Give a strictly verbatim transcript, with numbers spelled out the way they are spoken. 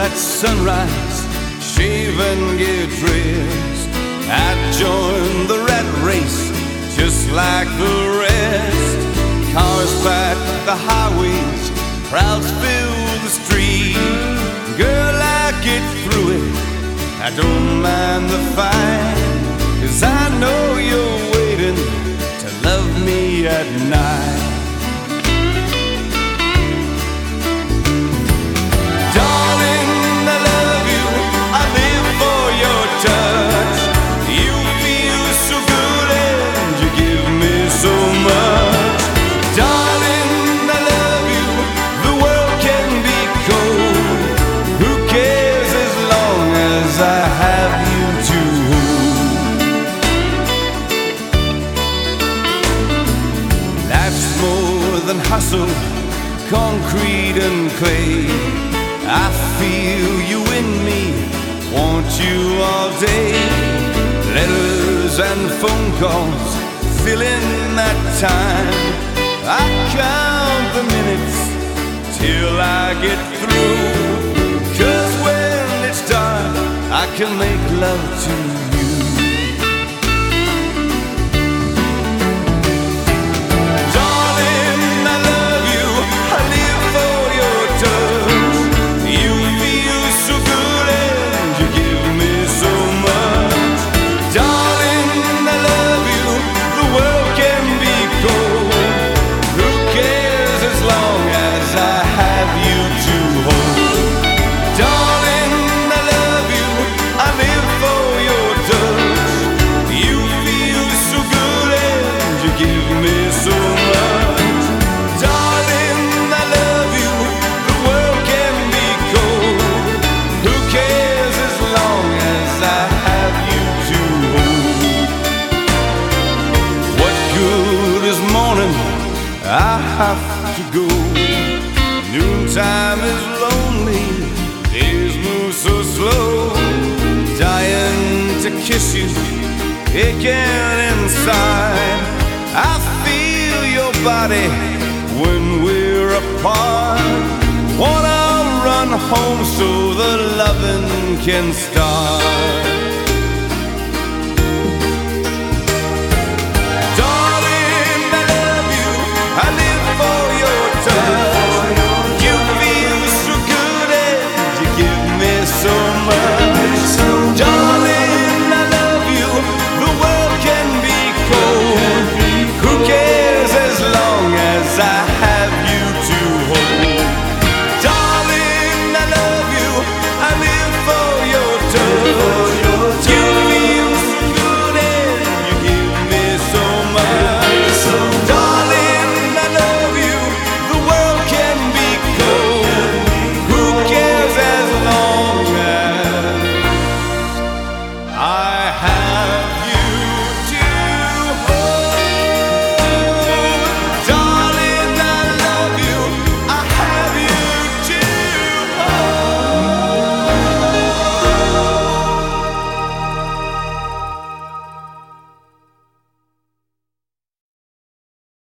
at sunrise, shave and get dressed. I joined the rat race just like the rest. Cars pack the highways, crowds fill the street. Girl, I get through it, I don't mind the fight, 'cause I know you're waiting to love me at night. Than hustle, concrete and clay. I feel you in me, want you all day. Letters and phone calls fill in that time. I count the minutes till I get through, 'cause when it's dark I can make love to you. I have to go. Noontime is lonely, days move so slow. Dying to kiss you, aching inside. I feel your body when we're apart. Wanna run home so the loving can start.